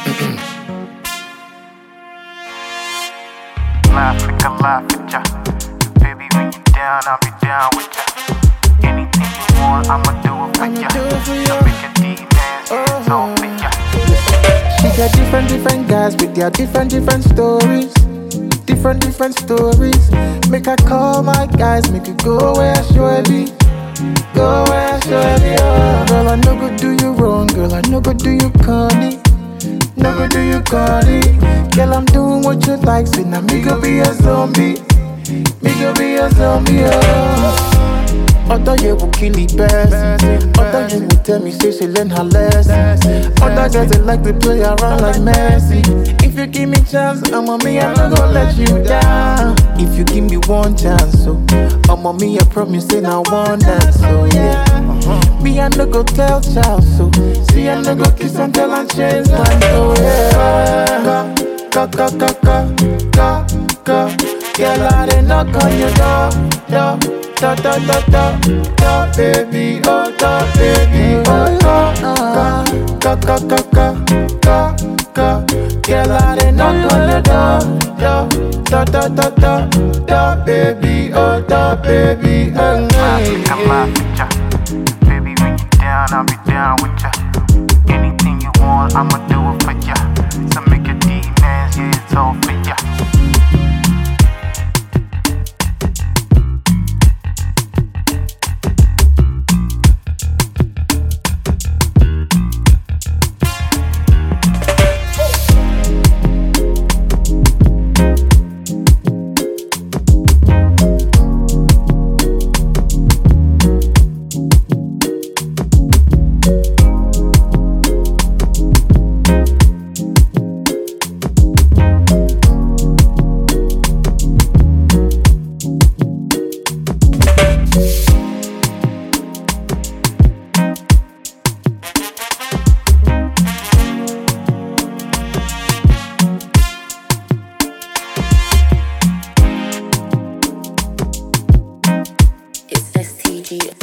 Laugh with ya. Baby, when you down, I'll be down with ya. Anything you want, I'ma do it for ya. So make a dance, it's all for ya. She got different guys with their different stories. Different stories. Make her call my guys, make her go where surely. Go where surely. Oh. Girl, I no go do you wrong, girl, I no go do you corny. No go do you corny. Girl, I'm doing what you like, so now me go be a zombie. Me go be a zombie, oh. Other you will kill the best. Other you will tell me, say she learn her lesson. Other guys they like to play around like Messi. If you give me chance, I'm on me, I'm not gonna let you down. If you give me one chance, so I'm on me, I promise that I want that, so yeah. Me, I no go tell child, so see, I no go kiss and tell and change my so yeah. Girl, I did knock on your door, baby, oh, baby, oh, girl, I did knock on your door, baby, oh, baby, oh, Laugh with ya. Baby, when you down, I'll be down with ya. Anything you want, I'ma do it for ya. So make a dance, it's all for ya. It's STG.